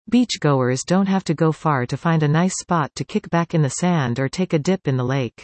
Beachgoers don't have to go far to find a nice spot to kick back in the sand or take a dip in the lake.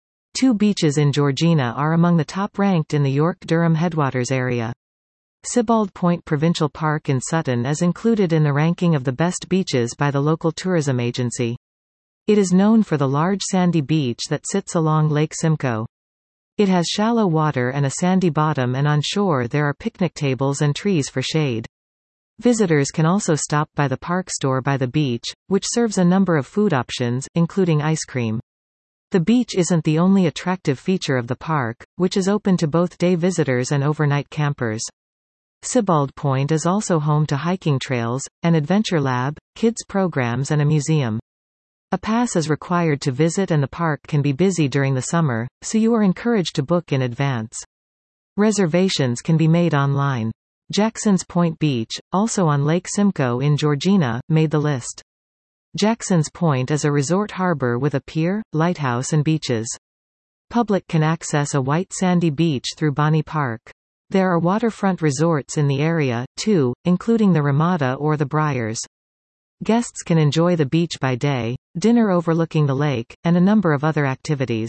2 beaches in Georgina are among the top ranked in the York-Durham Headwaters area. Sibbald Point Provincial Park in Sutton is included in the ranking of the best beaches by the local tourism agency. It is known for the large sandy beach that sits along Lake Simcoe. It has shallow water and a sandy bottom, and on shore there are picnic tables and trees for shade. Visitors can also stop by the park store by the beach, which serves a number of food options, including ice cream. The beach isn't the only attractive feature of the park, which is open to both day visitors and overnight campers. Sibbald Point is also home to hiking trails, an adventure lab, kids programs and a museum. A pass is required to visit, and the park can be busy during the summer, so you are encouraged to book in advance. Reservations can be made online. Jackson's Point Beach, also on Lake Simcoe in Georgina, made the list. Jackson's Point is a resort harbor with a pier, lighthouse and beaches. Public can access a white sandy beach through Bonnie Park. There are waterfront resorts in the area, too, including the Ramada or the Briars. Guests can enjoy the beach by day, dinner overlooking the lake, and a number of other activities.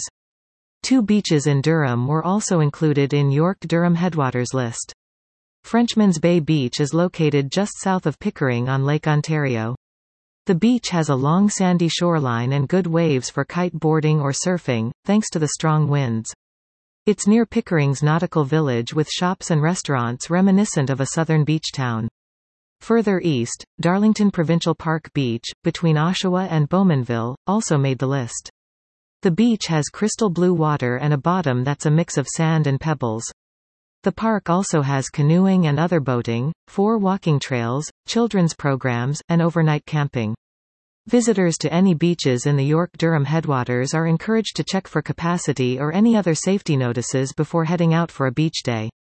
2 beaches in Durham were also included in York-Durham Headwaters list. Frenchman's Bay Beach is located just south of Pickering on Lake Ontario. The beach has a long sandy shoreline and good waves for kiteboarding or surfing, thanks to the strong winds. It's near Pickering's nautical village with shops and restaurants reminiscent of a southern beach town. Further east, Darlington Provincial Park Beach, between Oshawa and Bowmanville, also made the list. The beach has crystal blue water and a bottom that's a mix of sand and pebbles. The park also has canoeing and other boating, 4 walking trails, children's programs, and overnight camping. Visitors to any beaches in the York-Durham Headwaters are encouraged to check for capacity or any other safety notices before heading out for a beach day.